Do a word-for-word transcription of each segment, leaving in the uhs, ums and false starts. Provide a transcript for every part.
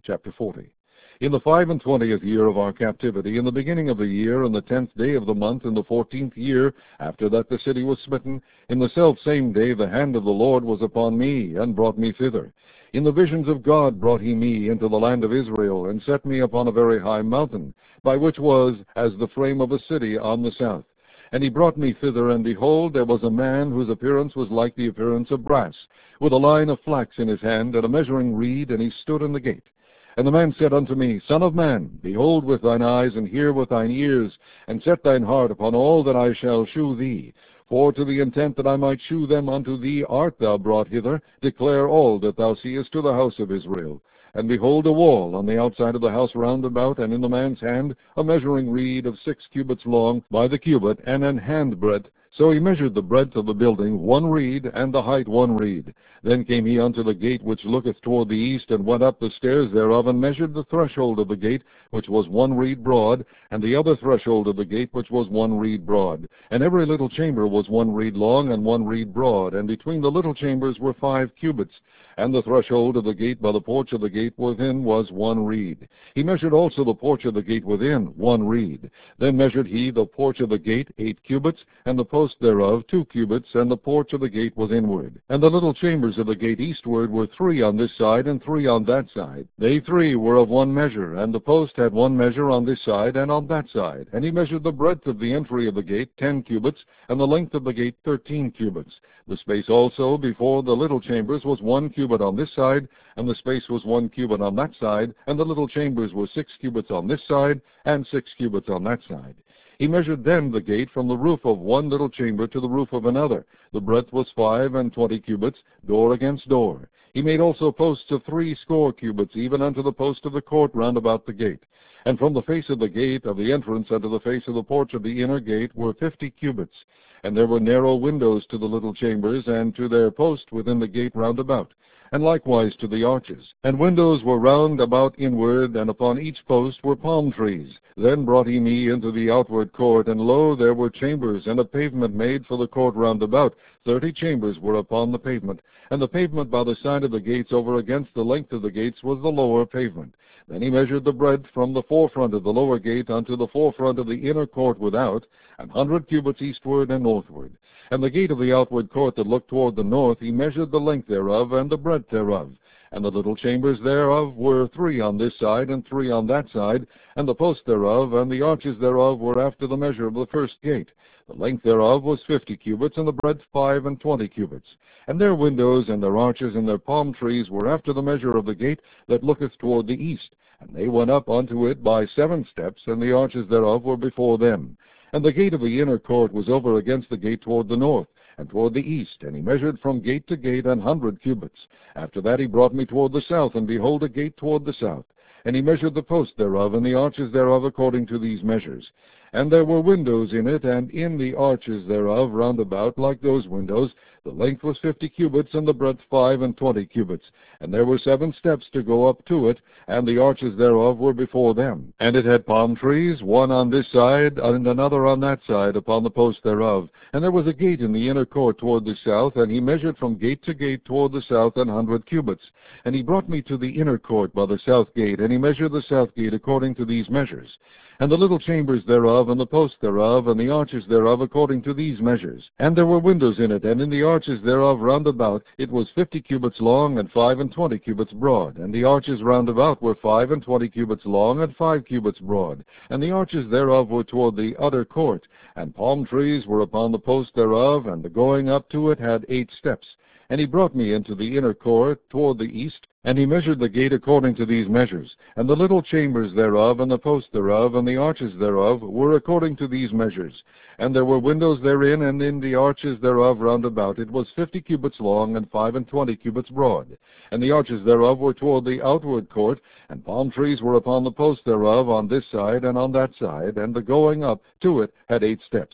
chapter forty. In the five and twentieth year of our captivity, in the beginning of the year, in the tenth day of the month, in the fourteenth year, after that the city was smitten, in the selfsame day the hand of the Lord was upon me, and brought me thither. In the visions of God brought he me into the land of Israel, and set me upon a very high mountain, by which was as the frame of a city on the south. And he brought me thither, and behold, there was a man whose appearance was like the appearance of brass, with a line of flax in his hand, and a measuring reed, and he stood in the gate. And the man said unto me, Son of man, behold with thine eyes, and hear with thine ears, and set thine heart upon all that I shall shew thee. For to the intent that I might shew them unto thee art thou brought hither, declare all that thou seest to the house of Israel. And behold, a wall on the outside of the house round about, and in the man's hand a measuring reed of six cubits long by the cubit, and an hand breadth. So he measured the breadth of the building one reed, and the height one reed. Then came he unto the gate which looketh toward the east, and went up the stairs thereof, and measured the threshold of the gate, which was one reed broad, and the other threshold of the gate, which was one reed broad. And every little chamber was one reed long, and one reed broad, and between the little chambers were five cubits. And the threshold of the gate by the porch of the gate within was one reed. He measured also the porch of the gate within one reed. Then measured he the porch of the gate eight cubits, and the post thereof two cubits, and the porch of the gate was inward. And the little chambers of the gate eastward were three on this side, and three on that side. They three were of one measure, and the post had one measure on this side and on that side. And he measured the breadth of the entry of the gate ten cubits, and the length of the gate thirteen cubits. The space also before the little chambers was one cubit on this side, and the space was one cubit on that side, and the little chambers were six cubits on this side, and six cubits on that side. He measured then the gate from the roof of one little chamber to the roof of another. The breadth was five and twenty cubits, door against door. He made also posts of three score cubits, even unto the post of the court round about the gate. And from the face of the gate of the entrance unto the face of the porch of the inner gate were fifty cubits. And there were narrow windows to the little chambers, and to their post within the gate round about, and likewise to the arches. And windows were round about inward, and upon each post were palm trees. Then brought he me into the outward court, and lo, there were chambers, and a pavement made for the court round about. Thirty chambers were upon the pavement, and the pavement by the side of the gates over against the length of the gates was the lower pavement. Then he measured the breadth from the forefront of the lower gate unto the forefront of the inner court without, an hundred cubits eastward and northward. And the gate of the outward court that looked toward the north, he measured the length thereof and the breadth thereof. And the little chambers thereof were three on this side and three on that side, and the posts thereof and the arches thereof were after the measure of the first gate. The length thereof was fifty cubits, and the breadth five and twenty cubits. And their windows and their arches and their palm trees were after the measure of the gate that looketh toward the east. And they went up unto it by seven steps, and the arches thereof were before them. And the gate of the inner court was over against the gate toward the north, and toward the east, and he measured from gate to gate an hundred cubits. After that he brought me toward the south, and behold, a gate toward the south. And he measured the post thereof, and the arches thereof according to these measures. And there were windows in it, and in the arches thereof round about, like those windows. The length was fifty cubits, and the breadth five and twenty cubits. And there were seven steps to go up to it, and the arches thereof were before them. And it had palm trees, one on this side, and another on that side, upon the post thereof. And there was a gate in the inner court toward the south, and he measured from gate to gate toward the south an hundred cubits. And he brought me to the inner court by the south gate, and he measured the south gate according to these measures. And the little chambers thereof, and the posts thereof, and the arches thereof, according to these measures. And there were windows in it, and in the arches thereof round about it was fifty cubits long, and five and twenty cubits broad. And the arches round about were five and twenty cubits long, and five cubits broad. And the arches thereof were toward the utter court. And palm trees were upon the post thereof, and the going up to it had eight steps. And he brought me into the inner court toward the east, and he measured the gate according to these measures. And the little chambers thereof, and the posts thereof, and the arches thereof, were according to these measures. And there were windows therein, and in the arches thereof round about it was fifty cubits long, and five and twenty cubits broad. And the arches thereof were toward the outward court, and palm trees were upon the posts thereof on this side and on that side, and the going up to it had eight steps.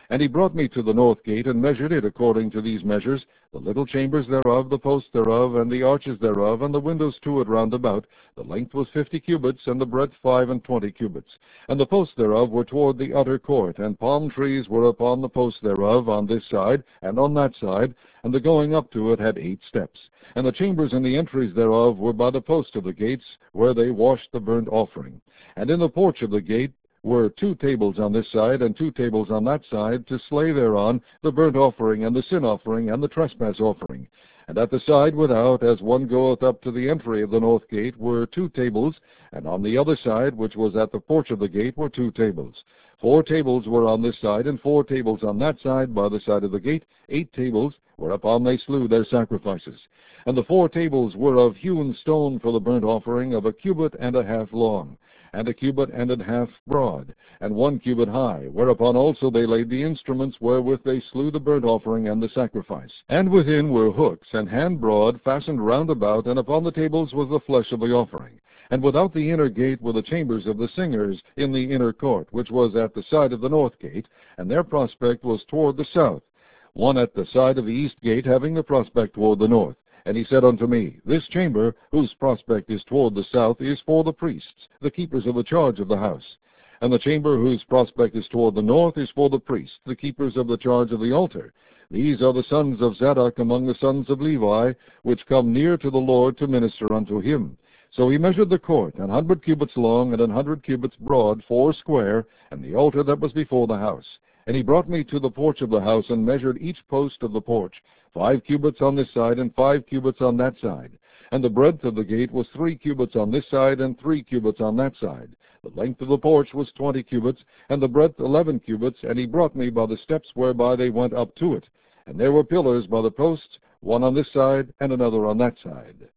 And he brought me to the north gate, and measured it according to these measures, the little chambers thereof, the posts thereof, and the arches thereof, and the windows to it round about. The length was fifty cubits, and the breadth five and twenty cubits. And the posts thereof were toward the utter court, and palm trees were upon the posts thereof, on this side and on that side, and the going up to it had eight steps. And the chambers and the entries thereof were by the post of the gates, where they washed the burnt offering. And in the porch of the gate were two tables on this side and two tables on that side, to slay thereon the burnt offering and the sin offering and the trespass offering. And at the side without, as one goeth up to the entry of the north gate, were two tables, and on the other side, which was at the porch of the gate, were two tables. Four tables were on this side, and four tables on that side, by the side of the gate, eight tables, whereupon they slew their sacrifices. And the four tables were of hewn stone for the burnt offering, of a cubit and a half long, and a cubit and a half broad, and one cubit high, whereupon also they laid the instruments wherewith they slew the burnt offering and the sacrifice. And within were hooks, and hand broad, fastened round about, and upon the tables was the flesh of the offering. And without the inner gate were the chambers of the singers in the inner court, which was at the side of the north gate, and their prospect was toward the south, one at the side of the east gate, having the prospect toward the north. And he said unto me, This chamber, whose prospect is toward the south, is for the priests, the keepers of the charge of the house. And the chamber whose prospect is toward the north is for the priests, the keepers of the charge of the altar. These are the sons of Zadok among the sons of Levi, which come near to the Lord to minister unto him. So he measured the court, an hundred cubits long, and an hundred cubits broad, four square, and the altar that was before the house. And he brought me to the porch of the house, and measured each post of the porch, five cubits on this side, and five cubits on that side. And the breadth of the gate was three cubits on this side, and three cubits on that side. The length of the porch was twenty cubits, and the breadth eleven cubits. And he brought me by the steps whereby they went up to it. And there were pillars by the posts, one on this side, and another on that side.